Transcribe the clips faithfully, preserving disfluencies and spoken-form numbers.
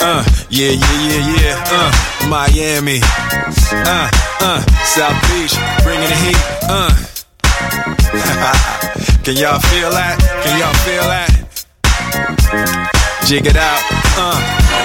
Uh, yeah, yeah, yeah, yeah. Uh, Miami. Uh, uh, South Beach, bringing the heat. Uh. Can y'all feel that? Can y'all feel that? Jig it out. Uh.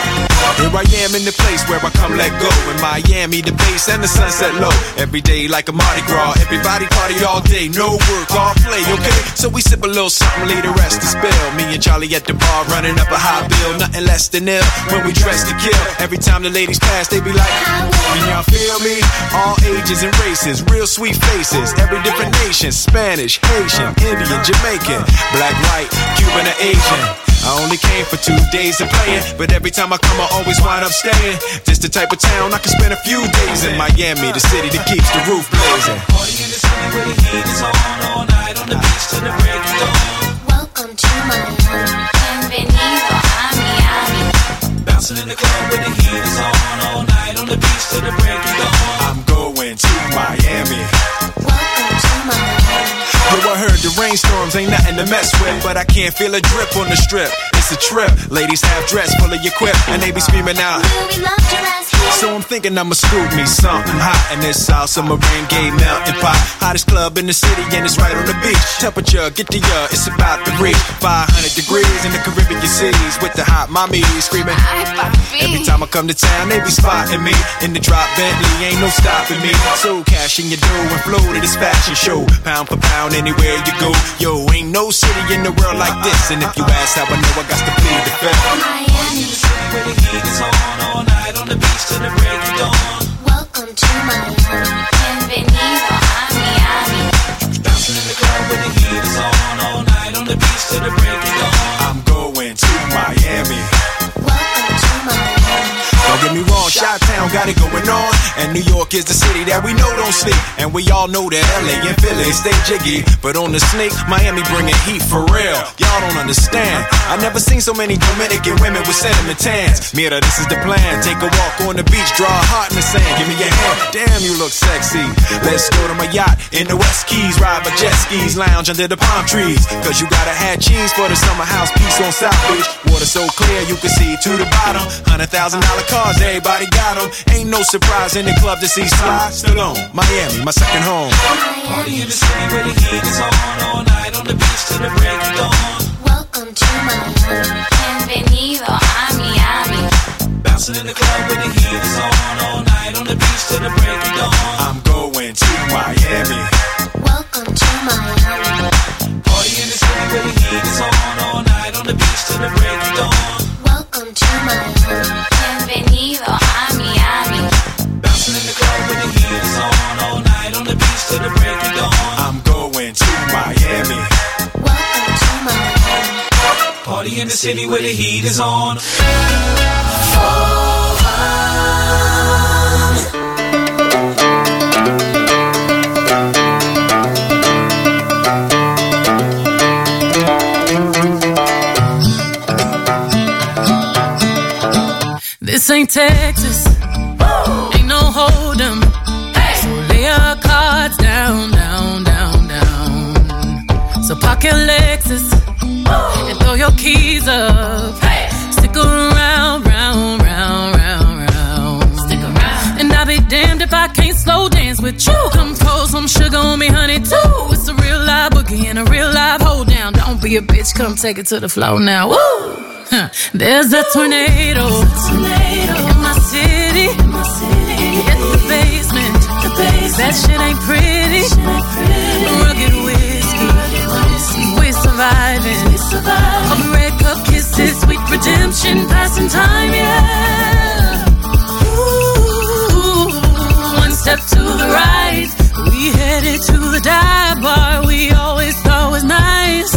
Here I am in the place where I come let go. In Miami, the bass and the sunset low. Every day like a Mardi Gras. Everybody party all day, no work, all play, okay? So we sip a little something, leave the rest to spill. Me and Charlie at the bar running up a high bill. Nothing less than ill when we dress to kill. Every time the ladies pass, they be like, can y'all feel me? All ages and races, real sweet faces. Every different nation, Spanish, Haitian, Indian, Jamaican, black, white, Cuban, or Asian. I only came for two days of playing, but every time I come I always wind up staying. Just the type of town I can spend a few days in. Miami, the city that keeps the roof blazing. Party in the city where the heat is on, all night on the beach till the break of dawn. Welcome to Miami, bienvenido a Miami. Bouncing in the club where the heat is on, all night on the beach till the break of dawn. I'm going to Miami. Welcome to Miami. Yo, I heard the rainstorms ain't nothing to mess with, but I can't feel a drip on the strip. It's a trip. Ladies half dressed, full of your quip, and they be screaming out, we love your ass here. So I'm thinking I'ma scoop me something hot in this South Summer rain gay melting pot. Hottest club in the city and it's right on the beach. Temperature, get the uh, it's about to reach five hundred degrees in the Caribbean seas with the hot mommy screaming. Every time I come to town, they be spotting me in the drop Bentley, ain't no stopping me. So cash in your dough and flow to this fashion show, pound for pound anywhere you go. Yo, ain't no city in the world like this, and if you ask how I know, I got to plead the fifth. Miami, the city where the heat is on, all night on the beach till the break of dawn. Welcome to Miami, bienvenido a Miami. Bouncing in the club where the heat is on, all night on the beach till the break of dawn. I'm going to Miami. Welcome to Miami. Don't get me wrong, Chi-Town got it going on, and New York is the city that we know don't sleep, and we all know that L A and Philly stay jiggy, but on the sneak, Miami bringing heat for real. Y'all don't understand. I never seen so many Dominican women with sentiment tans. Mira, this is the plan. Take a walk on the beach, draw a heart in the sand. Give me your hand. Damn, you look sexy. Let's go to my yacht in the West Keys, ride my jet skis, lounge under the palm trees. Cause you gotta have cheese for the summer house piece on South Beach. Water so clear you can see to the bottom. Hundred thousand dollar cars, everybody got them. Ain't no surprise in the club to see Sly Stallone. Miami, my second home. Party in the city where the heat is on, all night on the beach till the break of dawn. Welcome to Miami, bienvenido a Miami. Bouncing in the club where the heat is on, all night on the beach till the break of dawn. I'm going to Miami. Welcome to Miami. Party in the city where the heat is on, all night on the beach till the break of dawn. Welcome to Miami, bienvenido a Miami. Bouncing in the club where the heat is on, all night on the beach till the break of dawn. I'm going to Miami. Welcome to Miami. Party in the city where the heat is on. This ain't Texas, ain't no hold'em. So lay your cards down, down, down, down. So park your Lexus and throw your keys up. Stick around, round, round, round, round. Stick around. And I'll be damned if I can't slow dance with you. Come pour some sugar on me, honey, too. It's a real live boogie and a real live hold down. Don't be a bitch, come take it to the floor now. Woo! Huh. There's a tornado, tornado in my city, in my city. In the basement, the basement. That shit ain't pretty, shit ain't pretty. Rugged whiskey, rugged whiskey. We're surviving, we're surviving. Of red cup kisses, sweet redemption, passing time, yeah. Ooh, one step to the right, we headed to the dive bar we always thought was nice.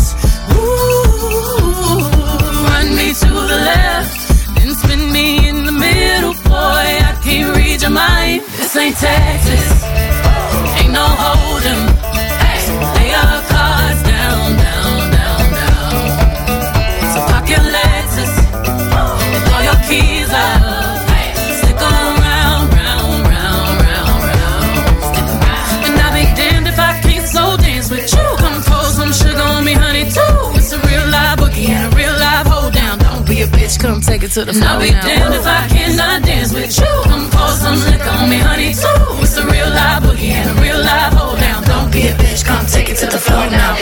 Ooh, run me to the left, then spin me in the middle, boy, I can't read your mind. This ain't Texas, ain't no hold'em. So lay your cards down, down, down, down. So park your Lexus and throw your keys up. Stick around, round, round, round, round. Stick around. And I'll be damned if I can't slow dance with you. Come pour some sugar on me, honey, too. It's a real live boogie and a real live hold down. Don't be a bitch, come take take it to the floor. I'll be damned if I cannot dance with you. Come pour some liquor on me, honey, too. It's a real live boogie and a real live hold down. Don't be a bitch, come take it to the floor now.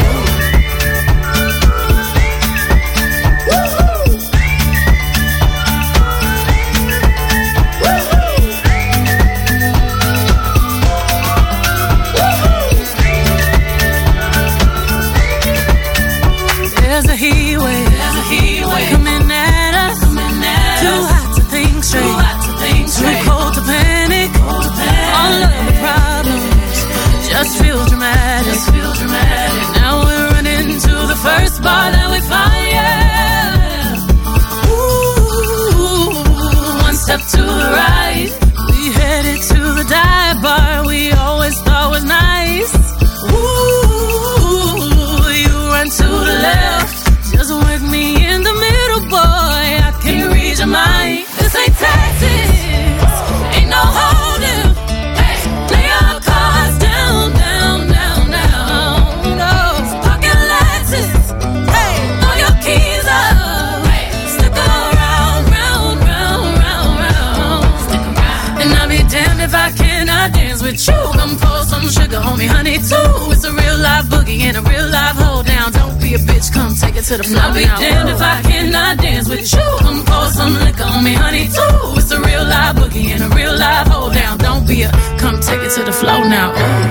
There's a heat wave, there's a heat wave coming at us, coming at too us. Hot to think straight, too hot to think straight, too cold to panic, cold to panic. All of the problems just feel dramatic, just feel dramatic. Now we're running to the first bar that we find, yeah. Ooh, one step to the right, we headed to the dive bar we always thought was nice. Ooh, you run to the left. Just work me in the middle, boy. I can read your mind. This ain't Texas, ain't no holding. Hey, lay your cards down, down, down, down. No, pocket Lexus. Hey, throw your keys up. Hey, stick around, round, round, round, round. Stick around. And I'll be damned if I cannot dance with you. Come pour some sugar on me, honey, too. It's a real live boogie and a real live hold down. Don't be a bitch, come take it to the floor. I'll be damned if I cannot dance with you. Come pour some liquor on me, honey, too. It's a real live boogie and a real live hold down. Don't be a, come take it to the floor now. Ooh.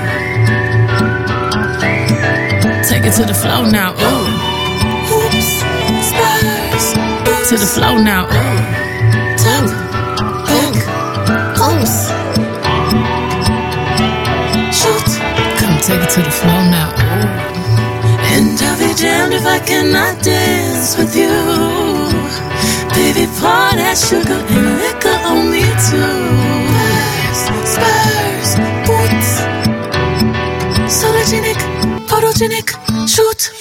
Take it to the floor now. Ooh. Oops, spurs. To the floor now. Ooh. Tap, back, oops. Shoot. Come take it to the floor now. Ooh. And I'll be damned if I cannot dance with you. Baby, pour that sugar and liquor on me too. Spurs, boots, sologenic, photogenic, shoot.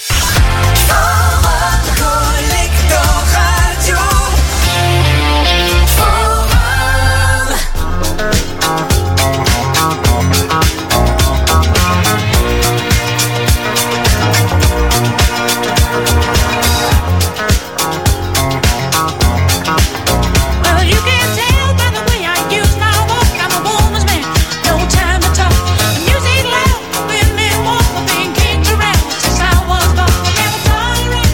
Music loud, been me walk, been kicked around since I was born. Never tolerate.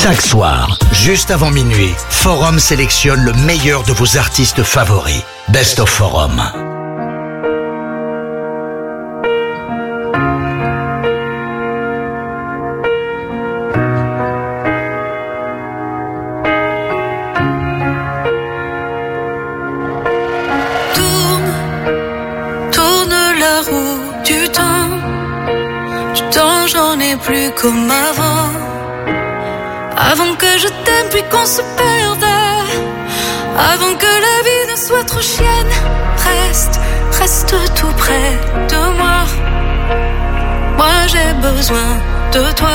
Chaque soir, juste avant minuit, Forum sélectionne le meilleur de vos artistes favoris. Best of Forum. Tourne, tourne la roue du temps. Du temps, j'en ai plus comme avant. Avant que je t'aime puis qu'on se perde. Avant que la vie ne soit trop chienne. Reste, reste tout près de moi. Moi j'ai besoin de toi.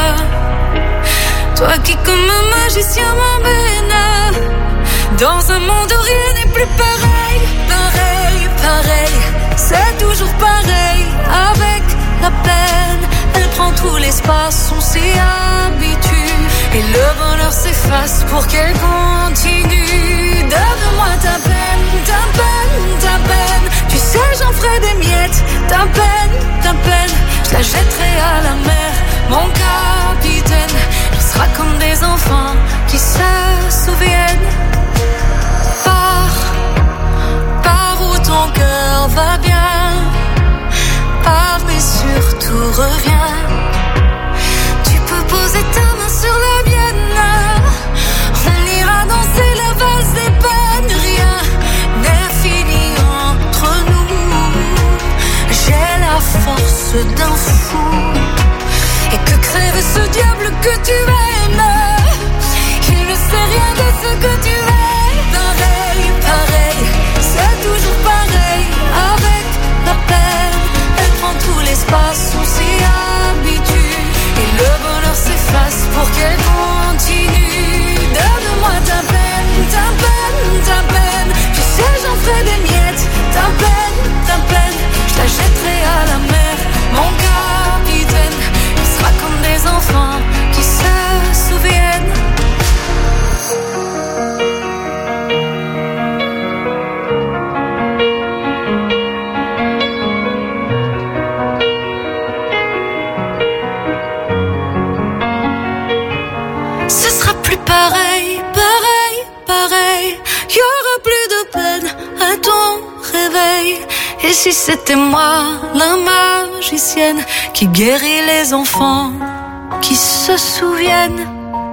Toi qui comme un magicien m'emmène dans un monde où rien n'est plus pareil. Pareil, pareil, c'est toujours pareil. Avec la peine, elle prend tout l'espace, on s'y habitue. Et le bonheur s'efface pour qu'elle continue. Donne-moi ta peine, ta peine, ta peine. Tu sais j'en ferai des miettes. Ta peine, ta peine, je la jetterai à la mer. Mon capitaine, on sera comme des enfants qui se souviennent. Pars, pars où ton cœur va bien. Pars mais surtout reviens. Tu peux poser ta main sur la mienne. On ira danser la valse des peines. Rien n'est fini entre nous. J'ai la force d'un fou. Et que crève ce diable que tu aimes. Il ne sait rien de ce que tu es. Pareil, pareil, c'est toujours pareil. Avec la peine, elle prend tout l'espace, on s'y habitue. Et le bonheur s'efface pour qu'elle continue. Donne-moi ta peine, ta peine, ta peine. Tu sais j'en ferai des miettes. Ta peine, ta peine, je la jetterai à la mer. Mon capitaine, on sera comme des enfants qui se souviennent. Ce sera plus pareil, pareil, pareil. Y aura plus de peine à ton réveil. Et si c'était moi, la magicienne, qui guérit les enfants, qui se souviennent.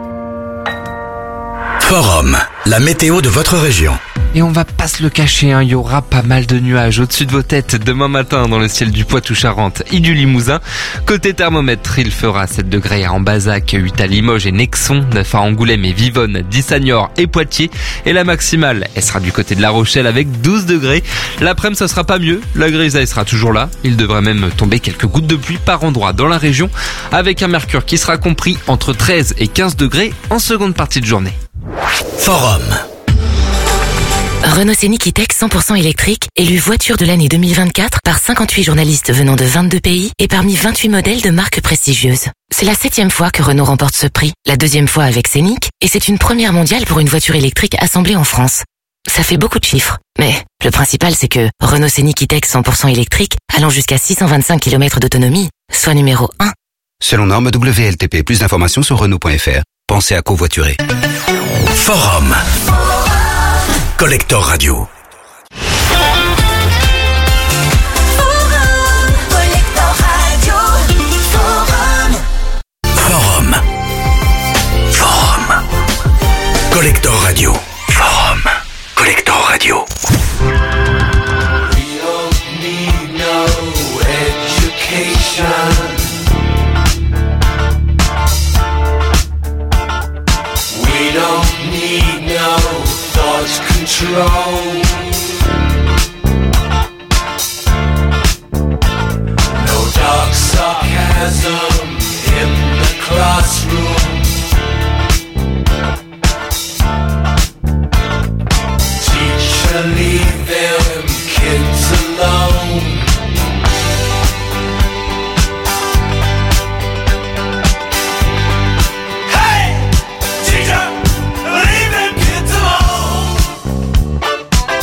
Forum, la météo de votre région. Et on va pas se le cacher, hein, il y aura pas mal de nuages au-dessus de vos têtes demain matin dans le ciel du Poitou-Charentes et du Limousin. Côté thermomètre, il fera sept degrés à Ambazac, huit à Limoges et Nexon, neuf à Angoulême et Vivonne, dix à Niort et Poitiers. Et la maximale, elle sera du côté de La Rochelle avec douze degrés. L'après-midi, ça sera pas mieux, la grisaille sera toujours là. Il devrait même tomber quelques gouttes de pluie par endroit dans la région, avec un mercure qui sera compris entre treize et quinze degrés en seconde partie de journée. Forum. Renault Scénic E-Tech cent pour cent électrique, élu voiture de l'année deux mille vingt-quatre par cinquante-huit journalistes venant de vingt-deux pays et parmi vingt-huit modèles de marques prestigieuses. C'est la septième fois que Renault remporte ce prix, la deuxième fois avec Scénic, et c'est une première mondiale pour une voiture électrique assemblée en France. Ça fait beaucoup de chiffres, mais le principal c'est que Renault Scénic E-Tech cent pour cent électrique, allant jusqu'à six cent vingt-cinq kilomètres d'autonomie, soit numéro un. Selon norme W L T P, plus d'informations sur Renault point F R. Pensez à covoiturer. Forum. Collector Radio. Forum. Forum. Collector Radio. Forum. Collector Radio. We don't need no education. We don't need no thought control. No dark sarcasm in the classroom. Teacher, leave them kids alone. Hey, teacher, leave them kids alone.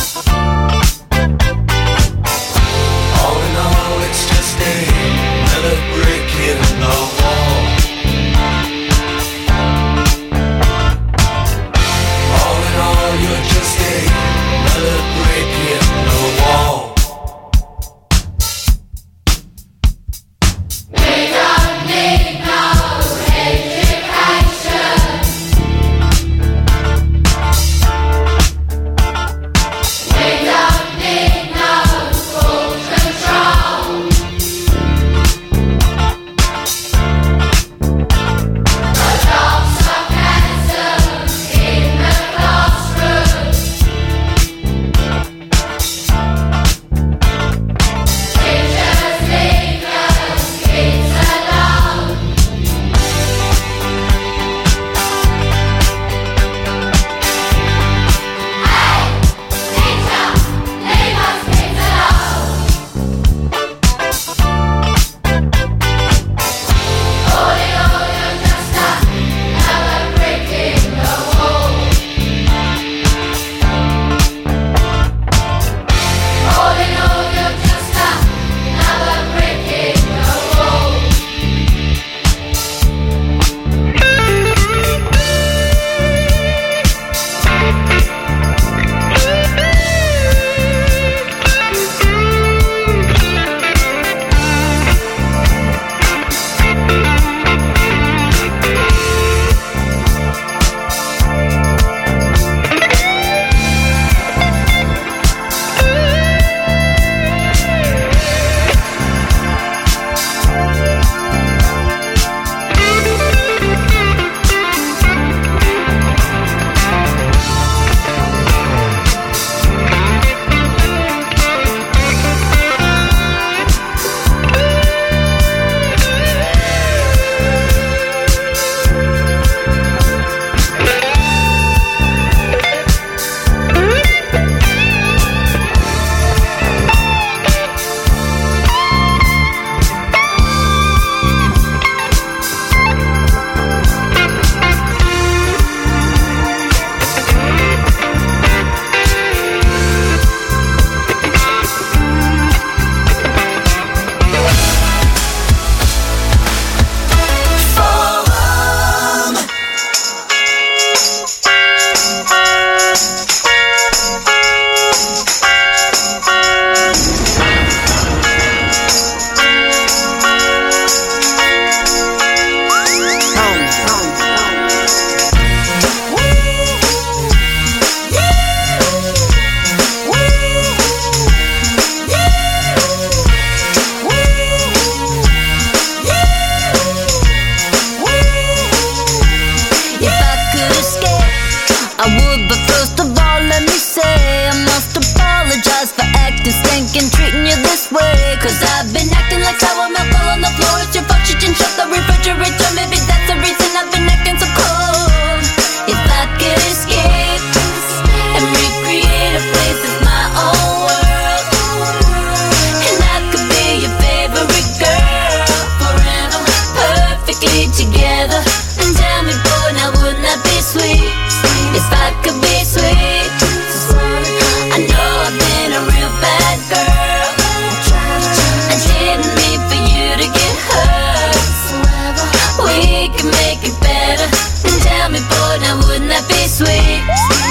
feel this way. Cause I've been acting like sour milk all on the floor. It's your fault you didn't shut the refrigerator. Maybe that's the reason I've been acting so cold. If I could escape and recreate a place that's my own world, and I could be your favorite girl forever, perfectly together. And tell me, boy, now wouldn't that be sweet? If I could be sweet. I know I've been a real bad girl. I didn't mean for you to get hurt. We can make it better. And tell me, boy, now wouldn't that be sweet?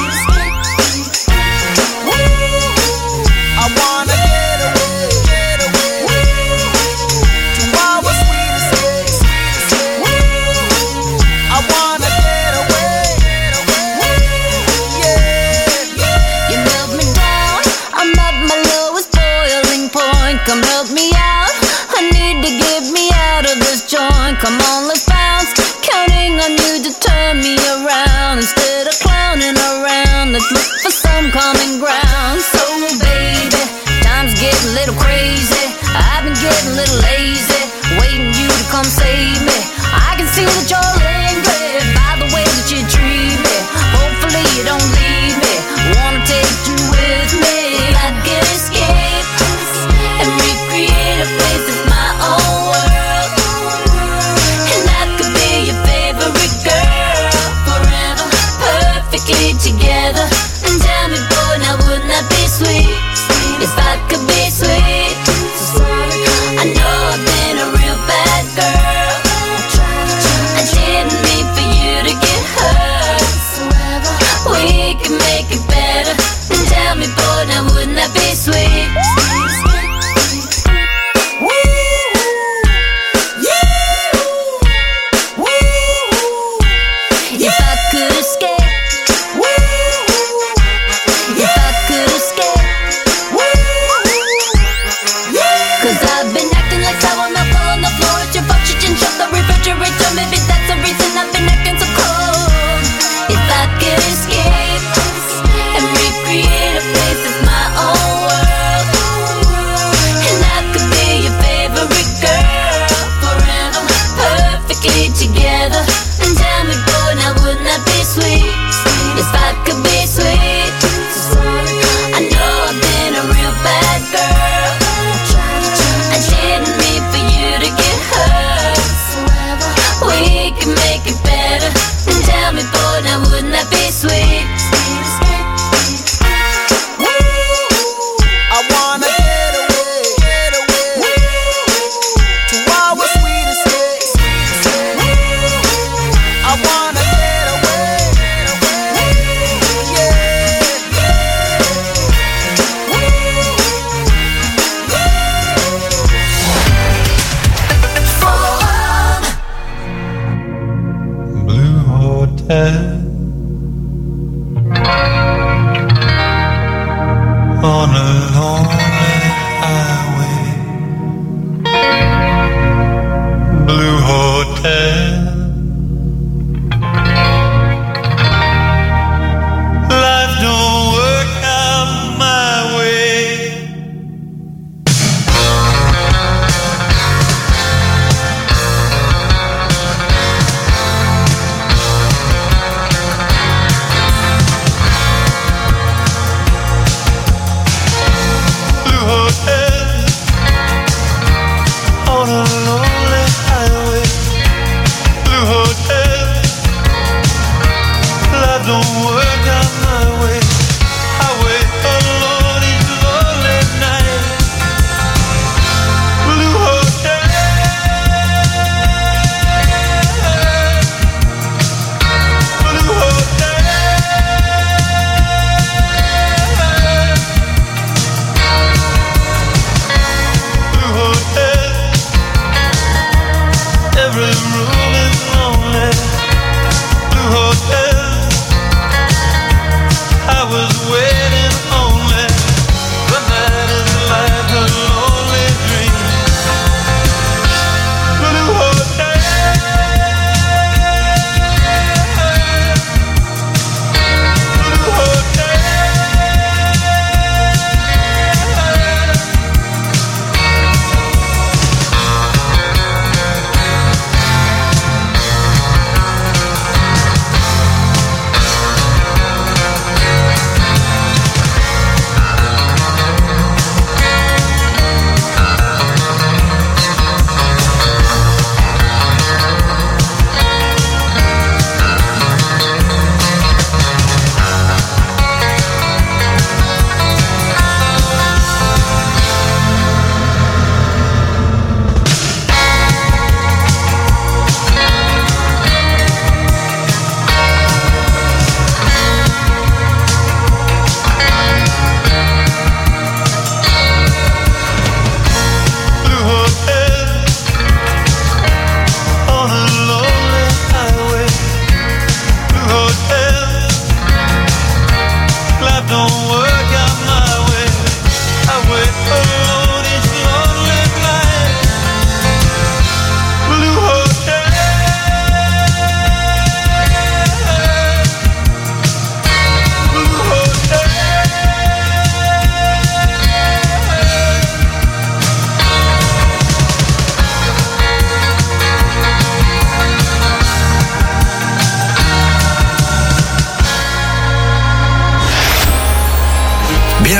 I wanna get away, get away to our sweet escape. I wanna get away, get away, yeah. You melt me down, I'm at my lowest boiling point. Come help me out, I need to get me out of this joint. Come on, let's bounce, counting on you to turn me around. Instead of clowning around, let's look for some common ground. So baby, time's getting a little crazy. I've been getting a little lazy, waiting you to come save me. I can see that you're angry by the way that you treat me. Hopefully you don't leave me, wanna take you with me. If I could escape and recreate a place that's my own world, and I could be your favorite girl forever, perfectly together. And tell me, boy, now wouldn't that be sweet? If I could be sweet. I know I've been a real bad girl. I didn't mean for you to get hurt. We can make it better. And tell me, boy, now wouldn't that be sweet? If I could escape, if I could escape, cause I've been acting like sour milk all on the floor. It's your fault you didn't shut the refrigerator. Maybe that's the reason I've been acting so cold. If I could escape and recreate a place that's my own world, and I could be your favorite girl forever, perfectly together. And tell me, boy, now wouldn't that be sweet? If I could be sweet. I know I've been a real bad girl. I didn't mean for you to get hurt. We can make it better. And tell me, boy, now wouldn't that be sweet? I wanna get away, get away to our sweet escape. I wanna get away, get away, Blue Hotel on a lonely highway. Blue Hotel, life don't work out my way. Blue Hotel on a lonely highway.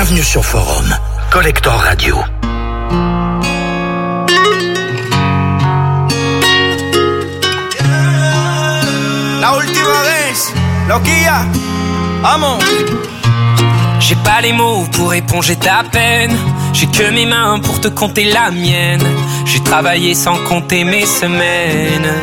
Bienvenue sur Forum, Collector Radio. La última vez, loquilla, vamos. J'ai pas les mots pour éponger ta peine. J'ai que mes mains pour te compter la mienne. J'ai travaillé sans compter mes semaines.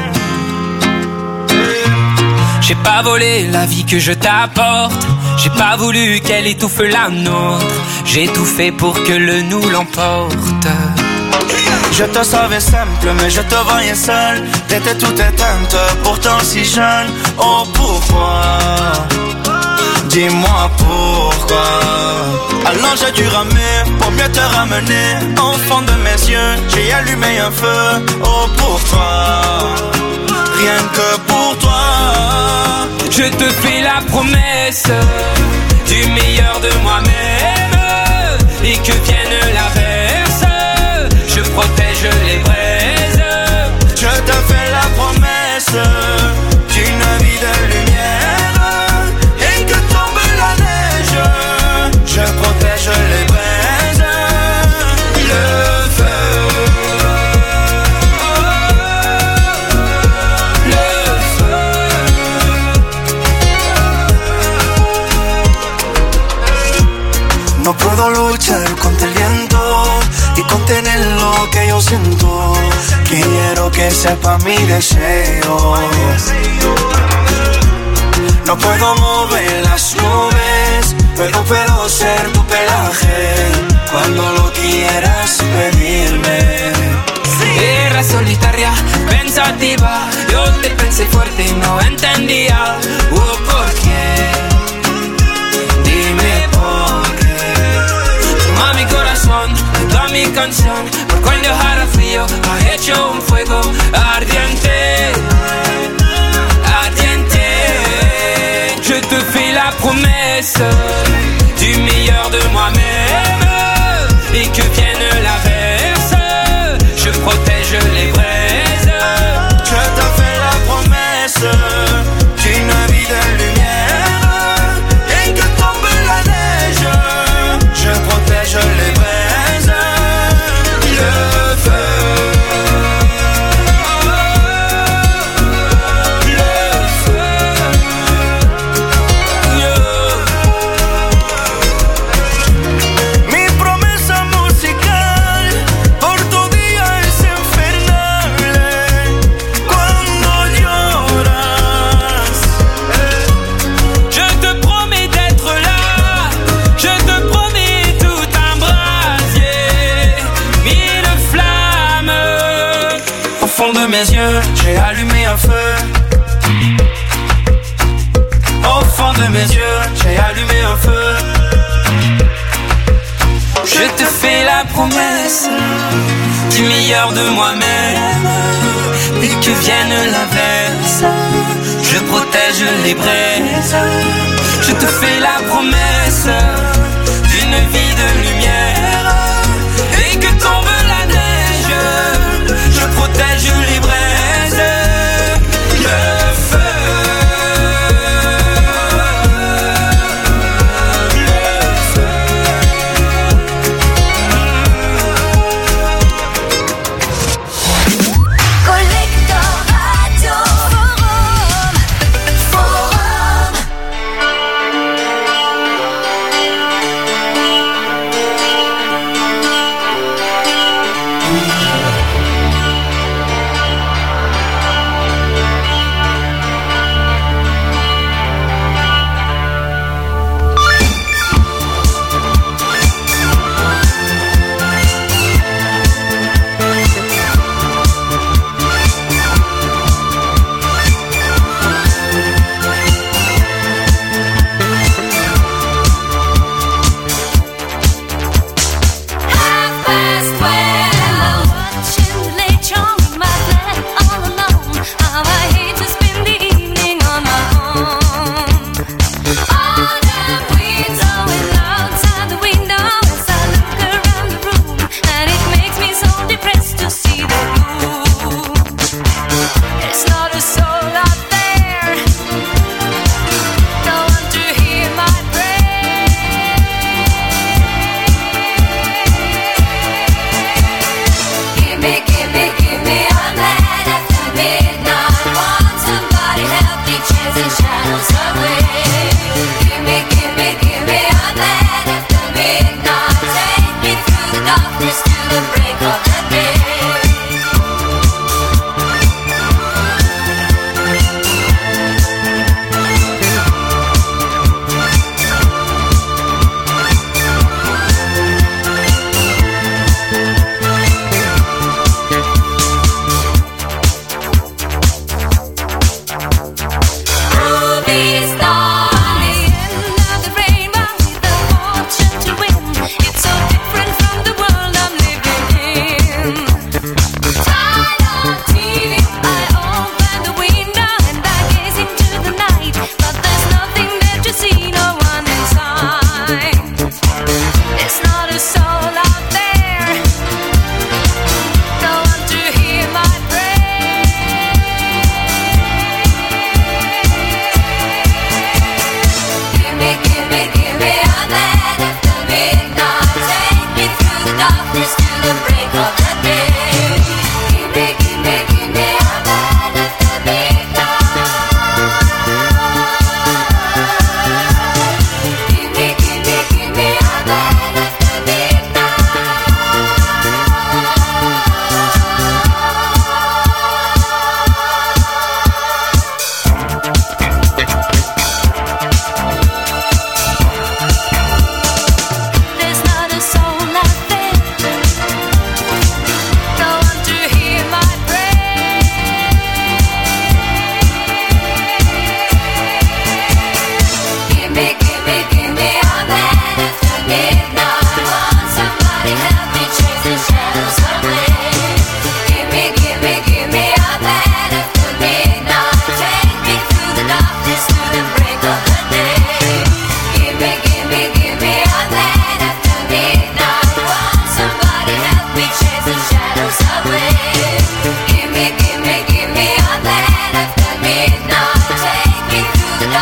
J'ai pas volé la vie que je t'apporte. J'ai pas voulu qu'elle étouffe la nôtre. J'ai tout fait pour que le nous l'emporte. Je te savais simple, mais je te voyais seul. T'étais toute éteinte, pourtant si jeune. Oh pourquoi? Dis-moi pourquoi. Alors j'ai dû ramer pour mieux te ramener. Au fond de mes yeux, j'ai allumé un feu. Oh pour toi, rien que pour toi. Je te fais la promesse du meilleur de moi-même. Et que vienne l'averse, je protège les braises. Je te fais la promesse d'une vie de lumière. Et que tombe la neige, je protège les braises. Le feu, le feu. No puedo luchar contra el viento y contener lo que yo siento. Quiero que sepa mi deseo. No puedo mover las nubes, pero puedo ser tu pelaje cuando lo quieras pedirme. Era solitaria, pensativa. Yo te pensé fuerte y no entendía. Oh, ¿por qué? Dime por qué. Toma mi corazón, toda mi canción. Por cuando dejara frío, ha hecho un fuego ardiente. Ardiente. Je te fais la promesse du meilleur de moi-même. Et que vienne l'averse, je protège les braises. Je te fais la promesse d'une vie de lumière. Et que tombe la neige, je protège les braises. Le feu, le feu, yeah. Mi promesa musical por tu día es infernal. Cuando lloras, Je te promets d'être là. Je te promets tout un brasier. Mille flammes. au fond de mes yeux, j'ai allumé un feu. Au fond de mes yeux, j'ai allumé un feu. Je te fais la promesse du meilleur de moi-même. Et que vienne l'averse, je protège les braises. Je te fais la promesse d'une vie de lumière. Et que tombe la neige, je protège les braises. Le feu. Collector Radio. Forum. Forum.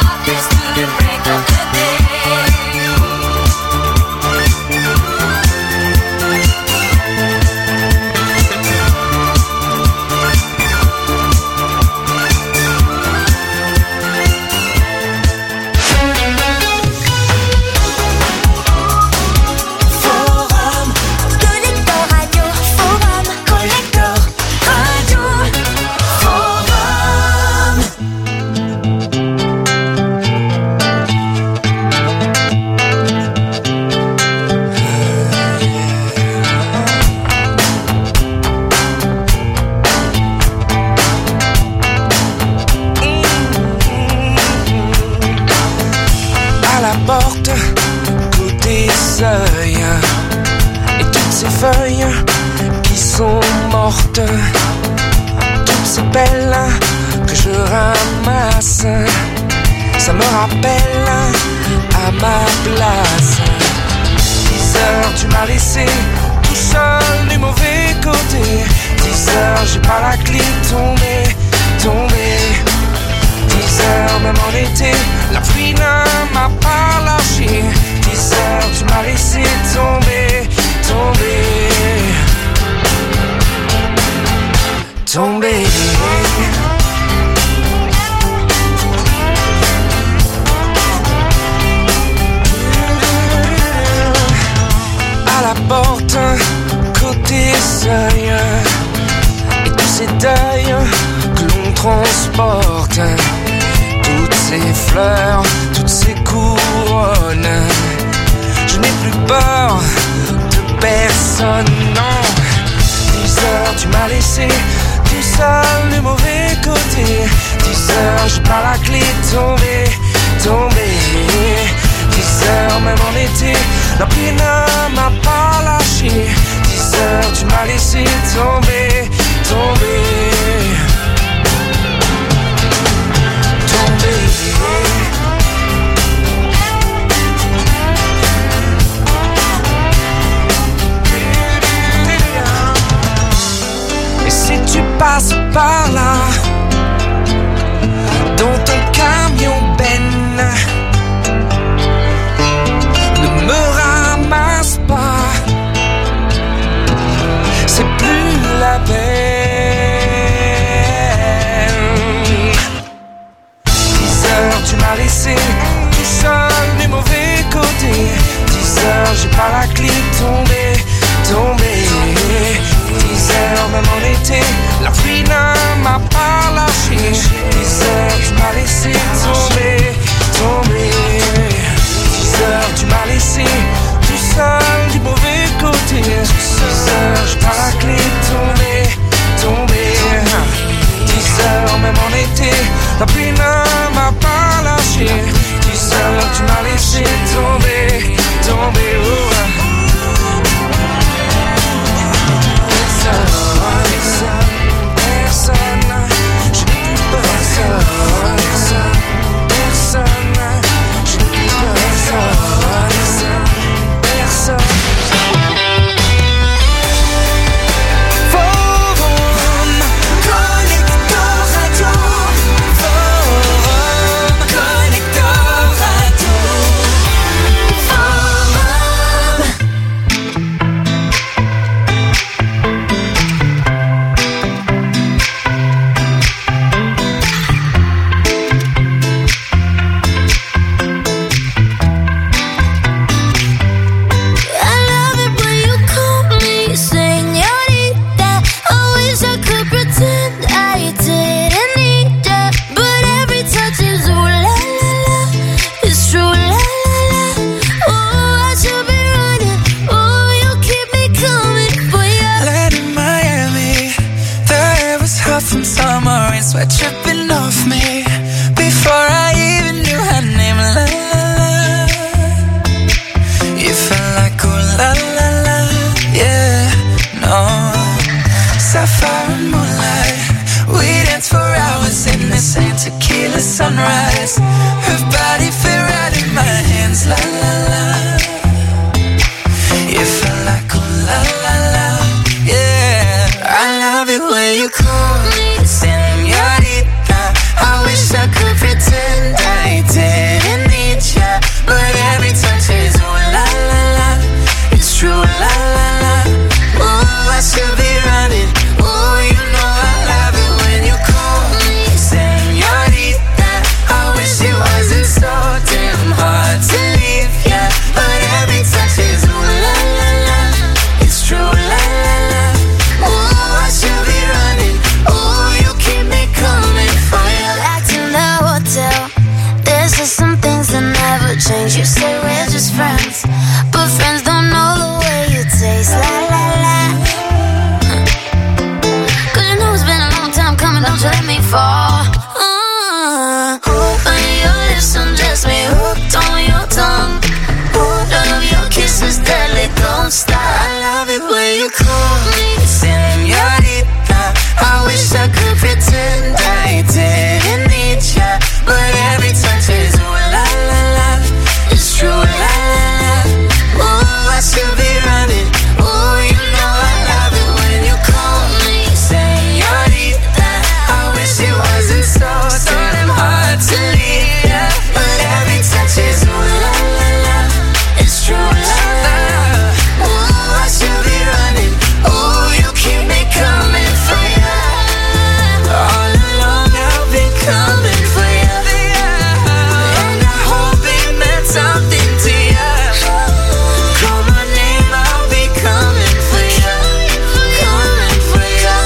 darkness to the break of the day. Et toutes ces feuilles qui sont mortes, toutes ces pelles que je ramasse, ça me rappelle à ma place. Dix heures tu m'as laissé tout seul du mauvais côté. Dix heures j'ai pas la clé, tombé, tombé. Dix heures même en été, la pluie ne m'a pas lâché. Dix heures tu m'as laissé tomber, tomber, tomber. À la porte, côté seuil, et tous ces deuils que l'on transporte, toutes ces fleurs, toutes ces couronnes. Je n'ai plus peur de personne, non. Dix heures tu m'as laissé tout seul du mauvais côté. Dix heures j'ai pas la clé, tombé, tombé. Dix heures même en été, la pluie ne m'a pas lâché. Dix heures tu m'as laissé tomber, tomber, tomber. Et si tu passes par là, dans ton camion Ben, ne me ramasse pas, c'est plus la peine. Dix heures tu m'as laissé tout seul du mauvais côté. Dix heures j'ai pas la clé, tombé, tombé. Dix heures même en été, la pluie ne m'a pas lâché. Dix heures tu m'as laissé tomber, tomber. Dix heures tu m'as laissé tout seul du mauvais côté. Dix heures j'ai pas la clé, tomber, tomber. Dix heures même en été, la pluie ne m'a pas lâché. Dix heures tu m'as laissé tomber, tomber. Oh. Personne, personne, je n'ai plus personne, personne, Cause you say we're just friends, but friends don't know the way you taste. La la la. Cause you know it's been a long time coming, don't you let me fall. uh, When your lips undress me, hooked on your tongue. Love your kisses deadly, don't stop. I love it when you call me señorita. I wish I could pretend I didn't need ya, but every touch is ooh la la la. It's true, la la la. Ooh, I should be running. Ooh, you know I love it when you call me señorita. I wish it wasn't so, so damn hard to leave ya, but every touch is ooh la la la. It's true, la la. Ooh, I should be running. Ooh, you keep me coming for ya. All along I've been coming for ya, and I hope it meant something to ya. Call my name, I'll be coming for ya, coming for ya,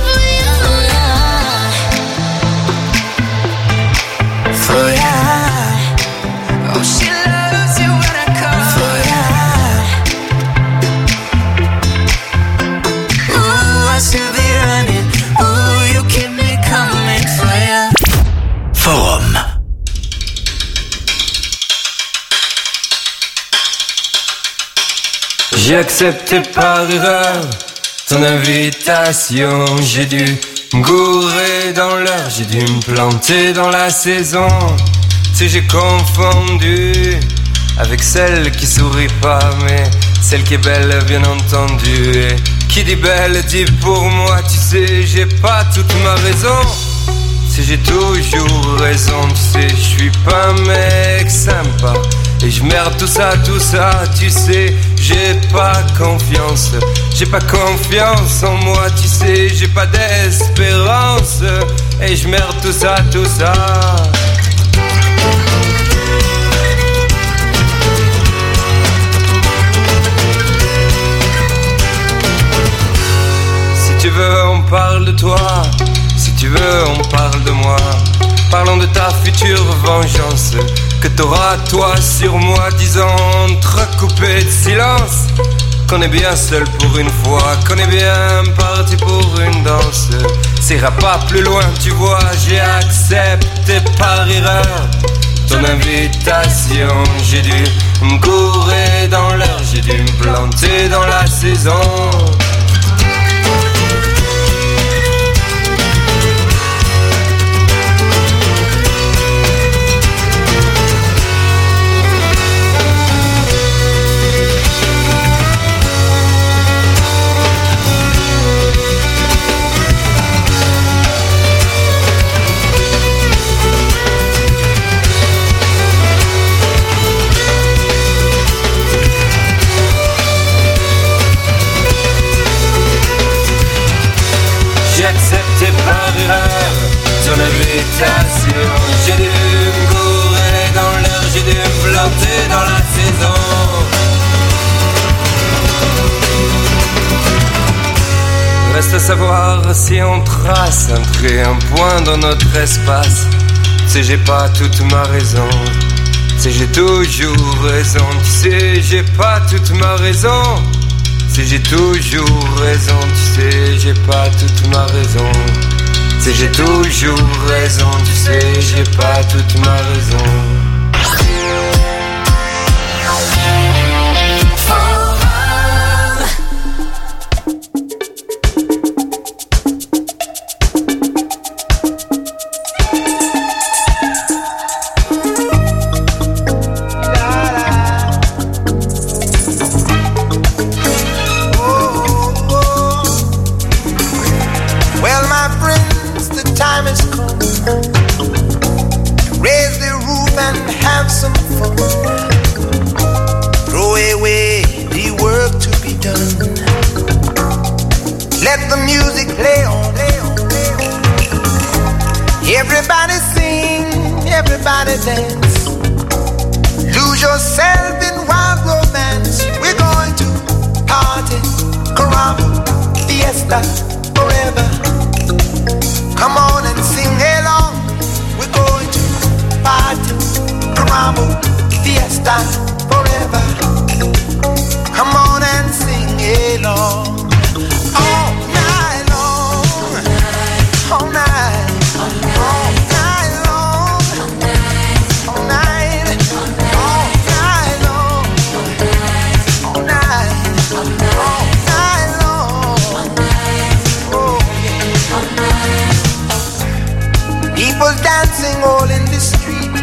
for ya. Oh, she loves you when I call for ya. Ooh, I should be running. Ooh, you keep me coming for ya. Forum. J'ai accepté par erreur ton invitation. J'ai dû me gourer dans l'heure, j'ai dû me planter dans la saison. Tu sais, j'ai confondu avec celle qui sourit pas, mais celle qui est belle, bien entendu. Et qui dit belle dit pour moi, tu sais, j'ai pas toute ma raison. Tu sais, j'ai toujours raison, tu sais, je suis pas un mec sympa. Et je merde tout ça, tout ça, tu sais, j'ai pas confiance. J'ai pas confiance en moi, tu sais, j'ai pas d'espérance. Et je merde tout ça, tout ça. Si tu veux, on parle de toi. Si tu veux, on parle de moi. Parlons de ta future vengeance que t'auras toi sur moi, disant entrecoupé de silence qu'on est bien seul pour une fois, qu'on est bien parti pour une danse. Ça ira pas plus loin, tu vois, j'ai accepté par erreur ton invitation. J'ai dû me gourer dans l'heure, j'ai dû me planter dans la saison. Ton invitation, j'ai dû me gourer dans l'heure, j'ai dû me planter dans la saison. Reste à savoir si on trace un trait, un point dans notre espace. Tu sais, j'ai pas toute ma raison. Tu sais, j'ai toujours raison. Tu sais, j'ai pas toute ma raison. Tu sais, j'ai toujours raison. Tu sais, j'ai pas toute ma raison. Tu sais, j'ai toujours raison, tu sais, j'ai pas toute ma raison. Everybody sing, everybody dance. Lose yourself in wild romance. We're going to party, caramba, fiesta, forever. Come on and sing along. We're going to party, caramba, fiesta. fiesta forever. Come on and sing along. All night long, all night, all night long, all night, all night long, all night, all night long. Oh yeah. People dancing all in the street.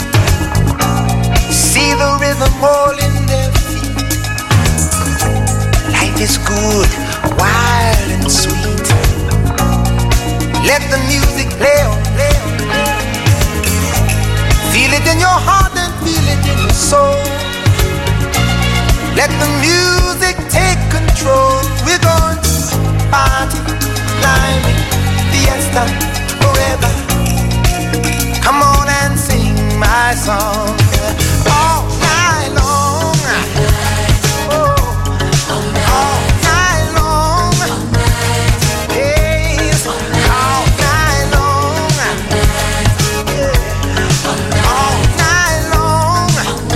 See the rhythm all in their feet. Life is good, wild and sweet. Let the music play on, play on, play on. Feel it in your heart and feel it in your soul. Let the music take control. We're going to party, climbing, fiesta, forever. Come on and sing my song. All night long. Oh, all night long. Yes, all night long. Yeah, all night long.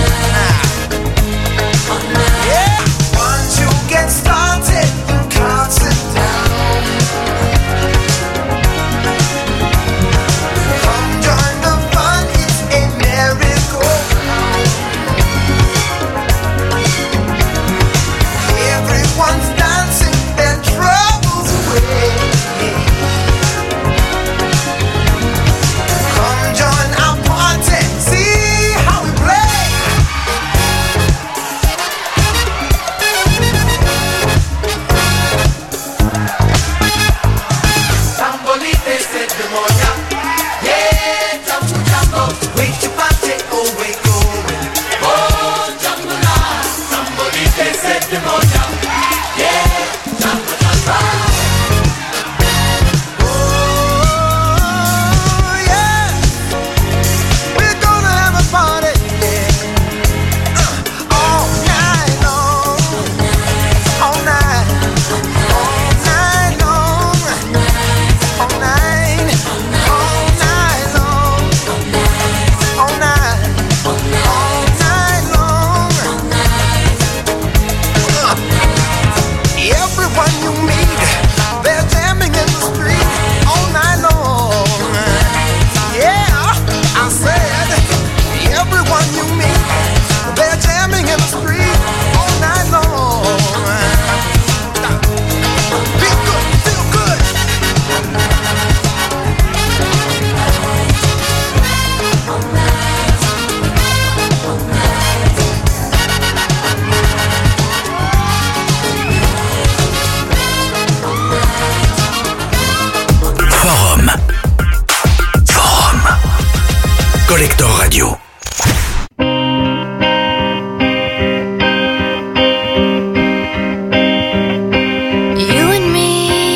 Yeah, once you get started, you can't sit down. Come join the fun, it's a miracle. Everyone's dancing their troubles away. Come join our party, see how we play. Sambolite se demonia, yeah, jambu jambo, wait your party, oh wait go, oh jambu la, sambolite se demonia, yeah, jambu jambo. Oh yeah, we're gonna have a party, yeah, uh, all night long, all night, all night long. All night, all night long, all night, all night long. Uh, Everyone you meet, they're jamming in the street all night long. Yeah, I said, everyone you meet, they're jamming in the street all night long. Feel good, feel good. Forum. Forum. Collector Radio. You and me,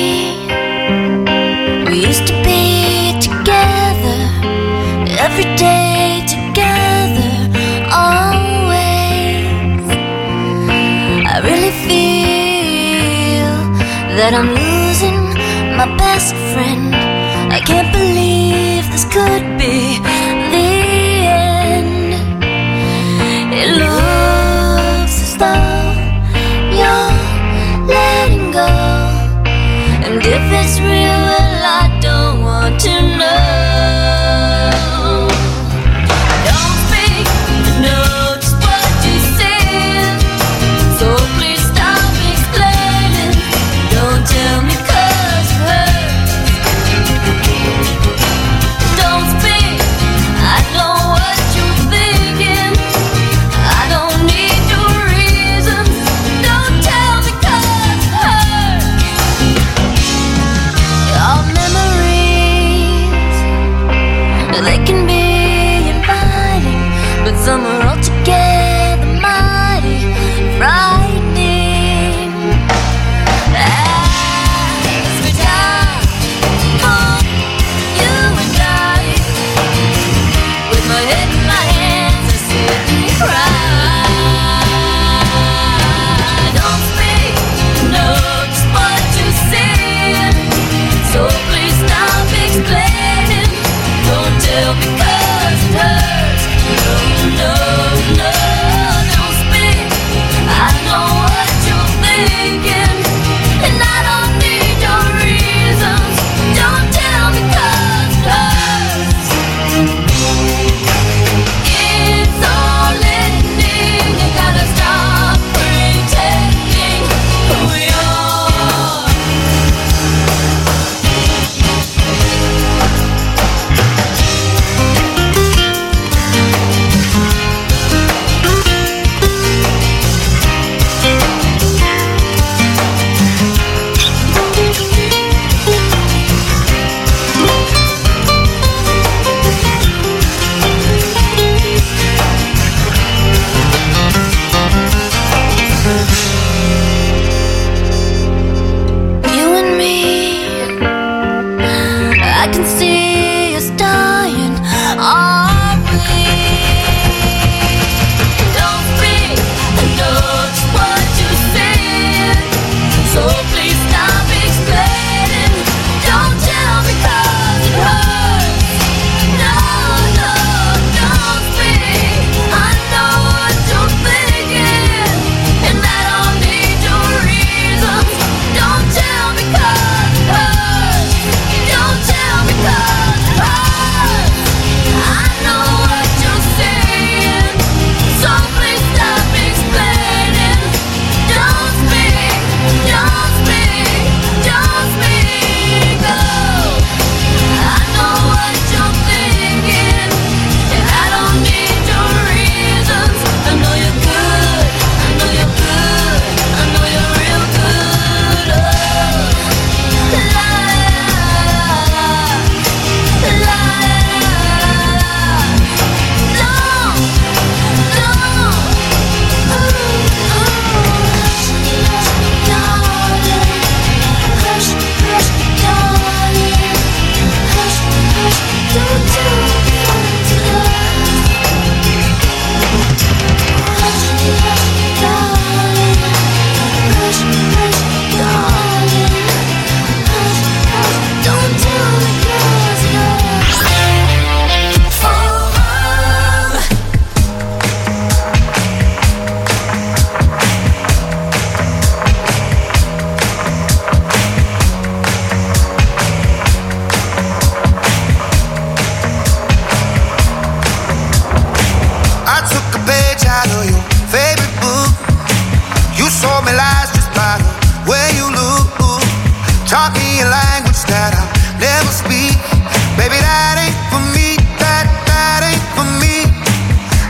we used to be together, every day together, always. I really feel that I'm losing my best friend. I can't believe this could be the end. It looks as though you're letting go, and if it's real, well, I don't want to know. Don't speak, I know just what you said, so please stop explaining. Don't tell me 'cause it hurts. Don't speak, I know what you're thinking. I don't need your reasons. Don't tell me 'cause it hurts. Your memories, they can be inviting, but some are altogether mighty frightening. As we die for you and I, with my head in my hands, I sit and cry. Don't speak, know just what you said, so please stop explaining. Don't tell me 'cause it hurts. No, no, no.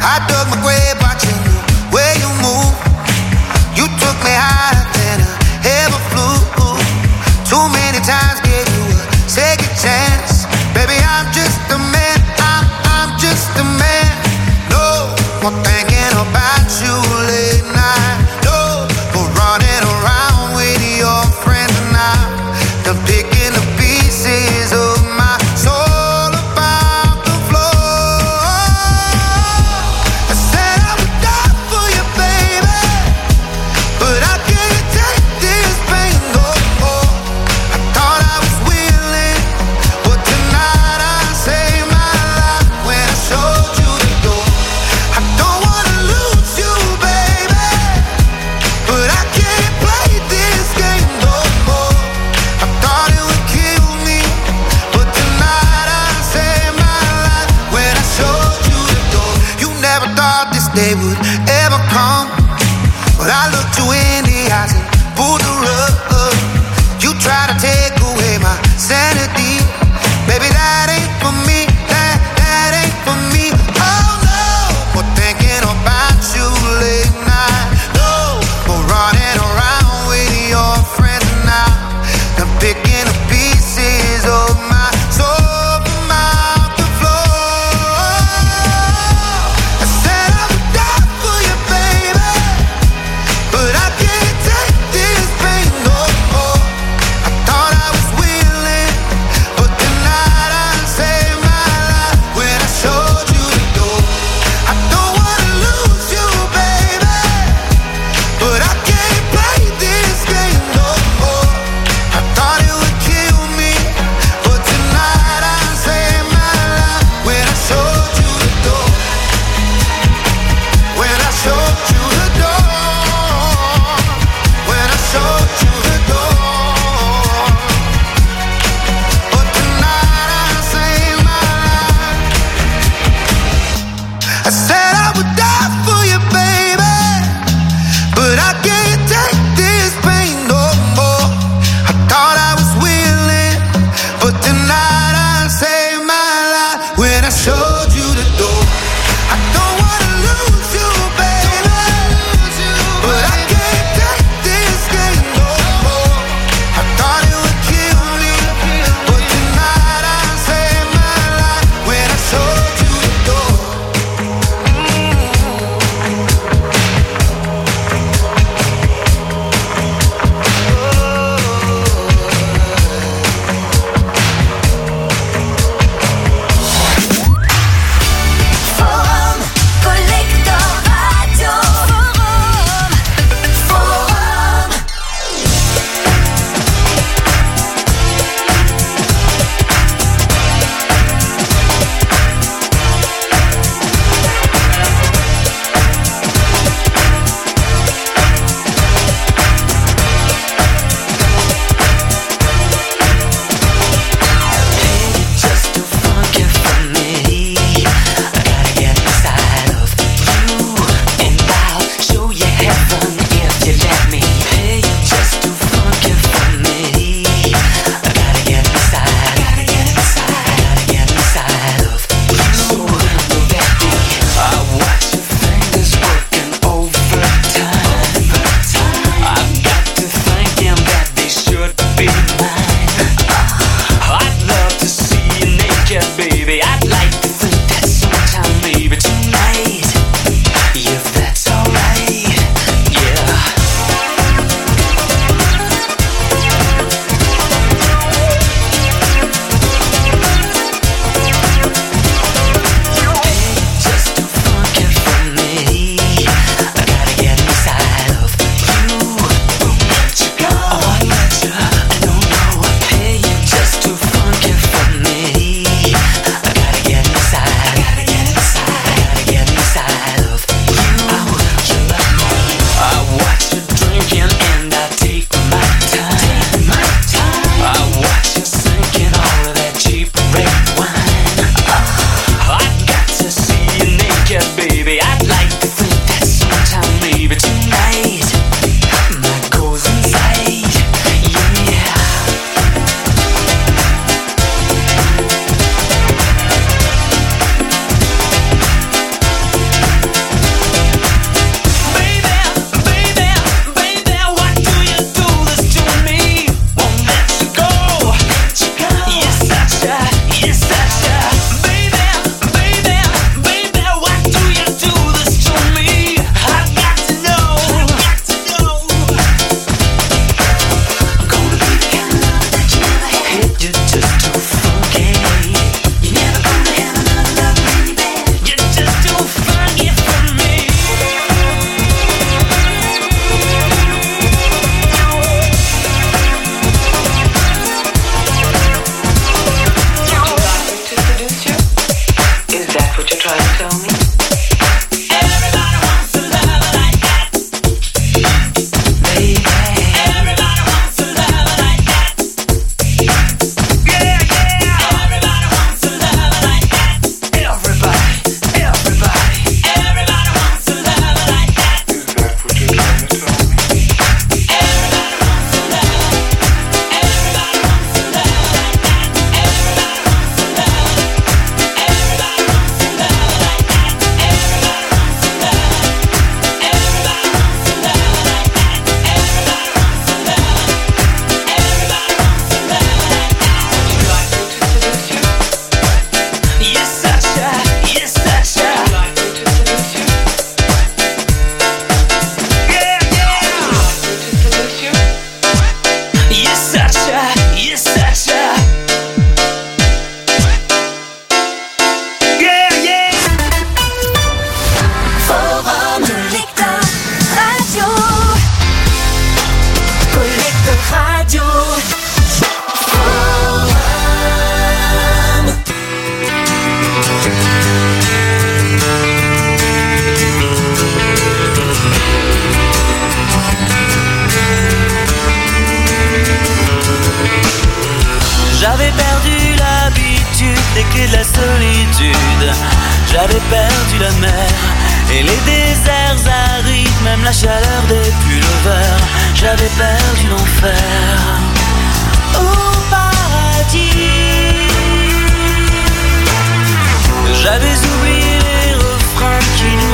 I dug my grave watching the way you move. You took me higher than I ever flew. Too many times gave you a second chance. Baby, I'm just a man, I'm, I'm just a man. No more thinking about you late night. No more running around with your friends now. Done picking the pieces of my soul about the floor. I said I would die for you, baby, but I can't take this pain no more. I thought I was willing, but tonight I saved my life when I showed you the door. I don't wanna lose you, baby, but I can't play this game no more. I thought it would kill me, but tonight I saved my life when I showed you the door. You never thought this day would ever come, but I looked you in the eyes and pulled the rug. You tried to take away my sanity. Baby, that ain't for me, that, that ain't for me. Oh no, more thinking about you late night. No, more running around with your friends now. I'm picking the pieces of my soul from out the floor. I said I would die for you, baby, but I can't take this pain no more. I thought I was willing, but tonight I saved my life when I showed you the door. I don't wanna lose you, baby, but I can't play this game no more. I thought it would kill me, but tonight I saved my life when I showed you the door. When I showed you the door. When I showed you the door. But tonight I saved my life. I said I would die for you, baby, but I can't take this pain no more. I thought I was willing, but tonight I saved my life when I showed you the door. I don't wanna lose you, baby, but I can't take this game no more. I thought it would kill me, but tonight I saved my life when I showed you the door. Forum, Collector Radio. Forum, Forum. Just too funky for me. I gotta get inside of you, and I'll show you heaven if you let me. Hey, you're just too funky for me. I gotta get inside, gotta get inside, gotta get inside of you. So will that be? I watch your fingers working overtime. I've got to thinking that they should be mine. I'd love to see you naked, baby. I'd like to think that sometime, maybe tonight, if that's alright, yeah. Hey, just too funky for me. I gotta get inside of you. Won't let you go. Oh, I let you. I don't know. Hey, you're just too funky for me. I gotta get inside. Gotta get inside. Gotta get inside of you. Oh, you love me. I watch you drinking and I take my time. Take my time. I watch you sinking all of that cheap red wine. I've got to see you naked, baby. I'd like to think that sometime, maybe tonight, my goes inside, yeah. Et les déserts arides, même la chaleur des pullovers, j'avais perdu l'enfer au paradis. J'avais oublié les refrains qui nous